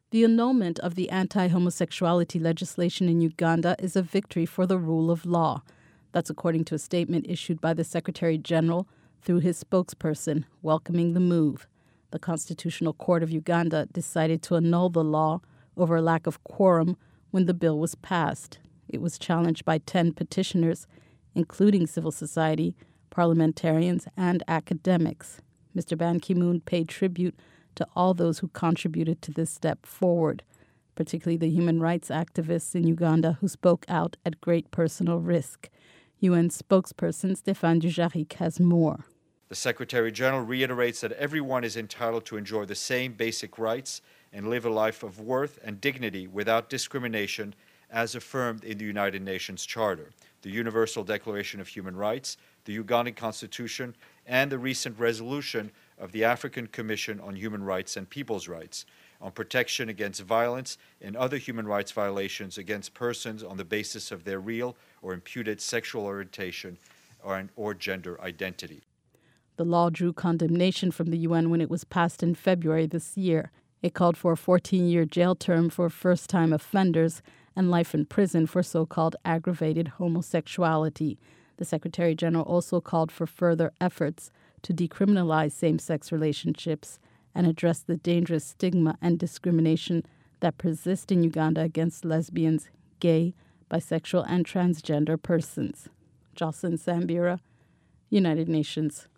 The annulment of the anti-homosexuality legislation in Uganda is a victory for the rule of law. That's according to a statement issued by the Secretary General through his spokesperson, welcoming the move. The Constitutional Court of Uganda decided to annul the law over a lack of quorum when the bill was passed. It was challenged by 10 petitioners, including civil society, parliamentarians, and academics. Mr. Ban Ki-moon paid tribute to all those who contributed to this step forward, particularly the human rights activists in Uganda who spoke out at great personal risk. UN spokesperson Stéphane Dujarric has more. The Secretary General reiterates that everyone is entitled to enjoy the same basic rights and live a life of worth and dignity without discrimination as affirmed in the United Nations Charter, the Universal Declaration of Human Rights, the Ugandan Constitution, and the recent resolution of the African Commission on Human Rights and People's Rights on protection against violence and other human rights violations against persons on the basis of their real or imputed sexual orientation or gender identity. The law drew condemnation from the UN when it was passed in February this year. It called for a 14-year jail term for first-time offenders and life in prison for so-called aggravated homosexuality. The Secretary General also called for further efforts to decriminalize same-sex relationships and address the dangerous stigma and discrimination that persist in Uganda against lesbians, gay, bisexual, and transgender persons. Jocelyn Sambira, United Nations.